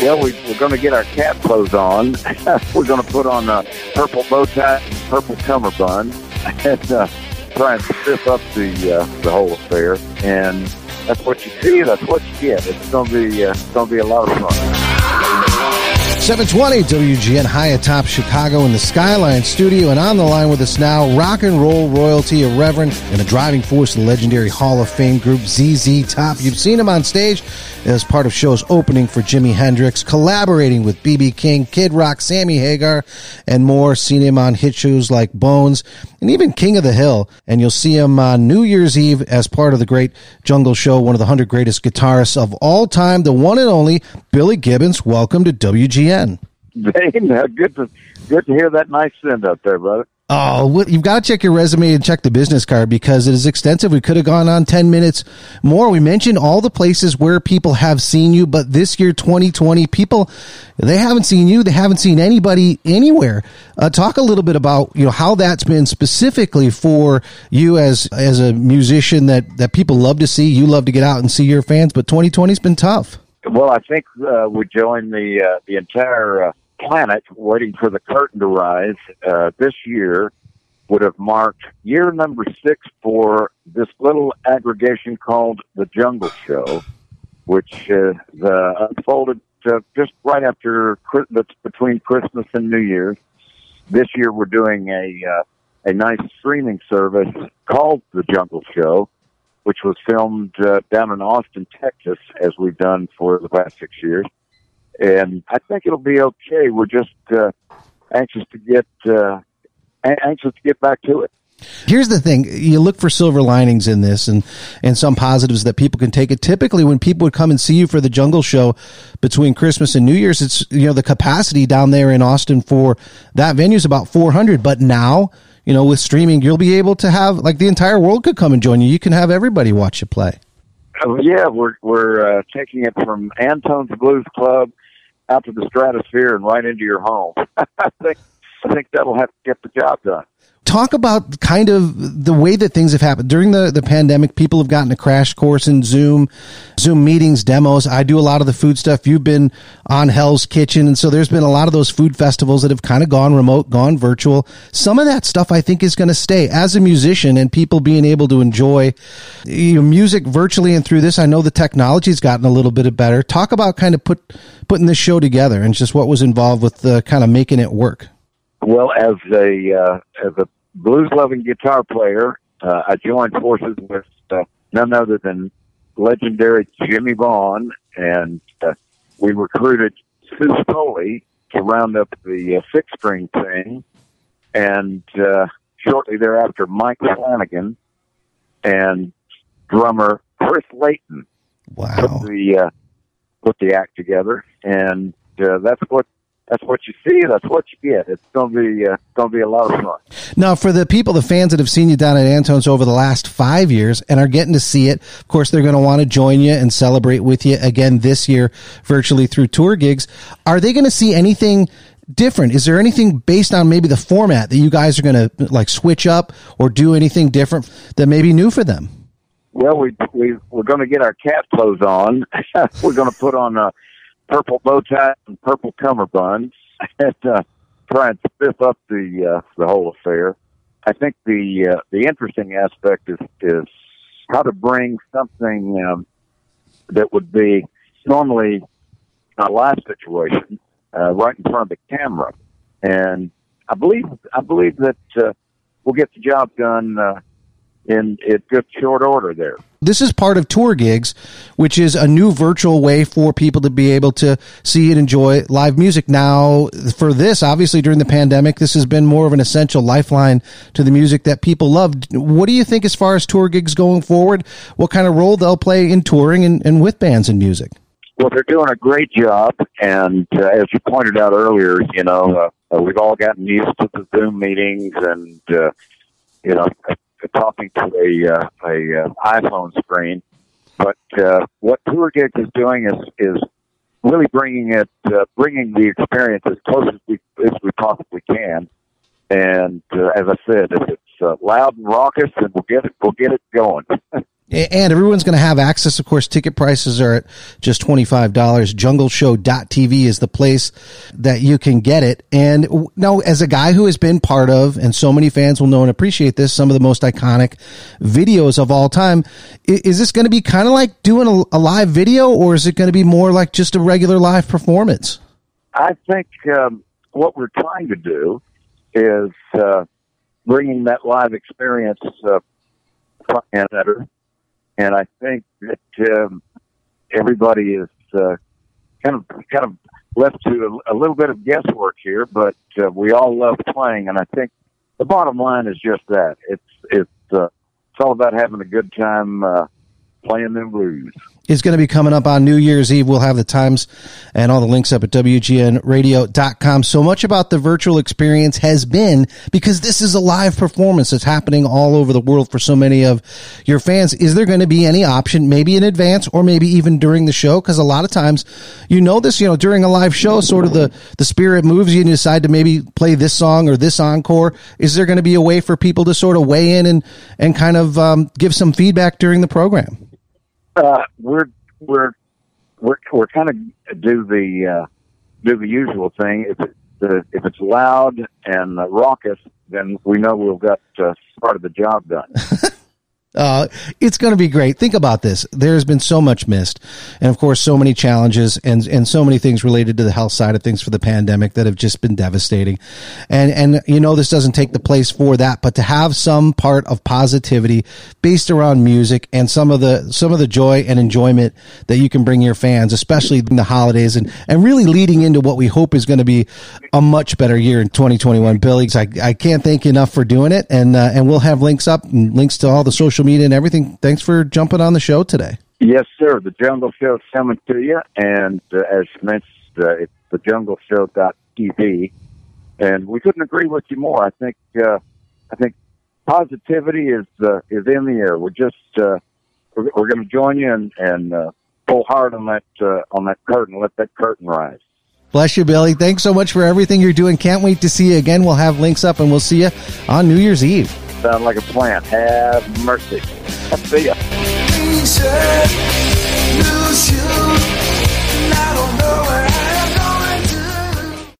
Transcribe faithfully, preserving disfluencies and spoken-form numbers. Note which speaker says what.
Speaker 1: Well, we, we're going to get our cat clothes on. We're going to put on a purple bow tie, purple cummerbund, and uh, try and spiff up the uh, the whole affair. And that's what you see. That's what you get. It's going to be uh, it's going to be a lot of fun.
Speaker 2: seven twenty W G N high atop Chicago in the Skyline studio, and on the line with us now, rock and roll royalty, a reverend, and a driving force of the legendary Hall of Fame group Z Z Top. You've seen him on stage as part of shows opening for Jimi Hendrix, collaborating with B B King, Kid Rock, Sammy Hagar, and more. Seen him on hit shows like Bones and even King of the Hill. And you'll see him on New Year's Eve as part of the Great Jungle Show, one of the one hundred greatest guitarists of all time, the one and only Billy Gibbons. Welcome to W G N.
Speaker 1: Dane, uh, good to good to hear that nice send up there, brother.
Speaker 2: Oh, well, you've got to check your resume and check the business card because it is extensive. We could have gone on ten minutes more. We mentioned all the places where people have seen you, but this year, twenty twenty, people, they haven't seen you. They haven't seen anybody anywhere. Uh, talk a little bit about, you know, how that's been specifically for you as as a musician that, that people love to see. You love to get out and see your fans, but twenty twenty's been tough.
Speaker 1: Well, I think uh, we joined the uh, the entire uh, planet waiting for the curtain to rise. Uh, this year would have marked year number six for this little aggregation called the Jungle Show, which uh, the, unfolded uh, just right after between Christmas and New Year's. This year we're doing a uh, a nice streaming service called the Jungle Show, which was filmed uh, down in Austin, Texas, as we've done for the past six years. And I think it'll be okay. We're just uh, anxious to get uh, anxious to get back to it.
Speaker 2: Here's the thing. You look for silver linings in this and, and some positives that people can take it. Typically, when people would come and see you for the Jungle Show between Christmas and New Year's, it's, you know, the capacity down there in Austin for that venue is about four hundred. But now, you know, with streaming, you'll be able to have, like, the entire world could come and join you. You can have everybody watch you play.
Speaker 1: Uh, yeah, we're we're uh, taking it from Antone's Blues Club out to the stratosphere and right into your home. I think I think that'll have to get the job done.
Speaker 2: Talk about kind of the way that things have happened. During the, the pandemic, people have gotten a crash course in Zoom, Zoom meetings, demos. I do a lot of the food stuff. You've been on Hell's Kitchen. And so there's been a lot of those food festivals that have kind of gone remote, gone virtual. Some of that stuff I think is going to stay as a musician and people being able to enjoy, you know, music virtually and through this. I know the technology's gotten a little bit better. Talk about kind of put, putting this show together and just what was involved with the kind of making it work.
Speaker 1: Well, as a uh, as a blues-loving guitar player, uh, I joined forces with uh, none other than legendary Jimmy Vaughn, and uh, we recruited Sue Stoley to round up the uh, six-string thing, and uh, shortly thereafter, Mike Flanagan and drummer Chris Layton
Speaker 2: wow.
Speaker 1: put the uh, put the act together, and uh, that's what. That's what you see. That's what you get. It's going to be uh, going to be a lot of fun.
Speaker 2: Now, for the people, the fans that have seen you down at Antone's over the last five years and are getting to see it, of course, they're going to want to join you and celebrate with you again this year, virtually through tour gigs. Are they going to see anything different? Is there anything based on maybe the format that you guys are going to like switch up or do anything different that may be new for them?
Speaker 1: Well, we we we're going to get our cat clothes on. We're going to put on a purple bow tie and purple cummerbund and uh, try and spiff up the uh, the whole affair. I think the uh, the interesting aspect is is how to bring something um, that would be normally a live situation uh, right in front of the camera, and I believe I believe that uh, we'll get the job done uh, in in good short order there.
Speaker 2: This is part of Tour Gigs, which is a new virtual way for people to be able to see and enjoy live music. Now, for this, obviously during the pandemic, this has been more of an essential lifeline to the music that people loved. What do you think as far as Tour Gigs going forward? What kind of role they'll play in touring and, and with bands and music?
Speaker 1: Well, they're doing a great job, and uh, as you pointed out earlier, you know, uh, we've all gotten used to the Zoom meetings and, uh, you know, talking to a, uh, a uh, iPhone screen. But uh, what Tour Gigs is doing is is really bringing it, uh, bringing the experience as close as we as we possibly can. And uh, as I said, if it's uh, loud and raucous, then we'll get it, we'll get it going.
Speaker 2: And everyone's going to have access. Of course, ticket prices are at just twenty-five dollars. jungle show dot t v is the place that you can get it. And now, as a guy who has been part of, and so many fans will know and appreciate this, some of the most iconic videos of all time, is this going to be kind of like doing a, a live video, or is it going to be more like just a regular live performance?
Speaker 1: I think um, what we're trying to do is uh, bringing that live experience uh, front and center. And I think that um, everybody is uh, kind of kind of left to a, a little bit of guesswork here, but uh, we all love playing, and I think the bottom line is just that. It's it's uh, it's all about having a good time uh, playing them blues.
Speaker 2: Is going to be coming up on New Year's Eve. We'll have the times and all the links up at W G N radio dot com. So much about the virtual experience has been because this is a live performance that's happening all over the world for so many of your fans. Is there going to be any option, maybe in advance or maybe even during the show? Because a lot of times, you know this, you know, during a live show, sort of the, the spirit moves you and you decide to maybe play this song or this encore. Is there going to be a way for people to sort of weigh in and, and kind of um, give some feedback during the program?
Speaker 1: Uh, we're we're we're we're kind of do the uh, do the usual thing. If it's uh, if it's loud and uh, raucous, then we know we've got uh, part of the job done.
Speaker 2: Uh, it's going to be great. Think about this. There's been so much missed. And of course, so many challenges and, and so many things related to the health side of things for the pandemic that have just been devastating. And, and, you know, this doesn't take the place for that, but to have some part of positivity based around music and some of the, some of the joy and enjoyment that you can bring your fans, especially in the holidays and, and really leading into what we hope is going to be a much better year in twenty twenty-one. Billy, I, I can't thank you enough for doing it. And, uh, and we'll have links up and links to all the social media and everything. Thanks for jumping on the show today.
Speaker 1: Yes, sir. The Jungle Show is coming to you, and uh, as mentioned, uh, it's the jungle show dot t v, and we couldn't agree with you more. I think uh, I think positivity is uh, is in the air. We're just uh, we're, we're going to join you and, and uh, pull hard on that uh, on that curtain. Let that curtain rise.
Speaker 2: Bless you, Billy. Thanks so much for everything you're doing. Can't wait to see you again. We'll have links up, and we'll see you on New Year's Eve.
Speaker 1: Sound like a plan. Have mercy. See ya.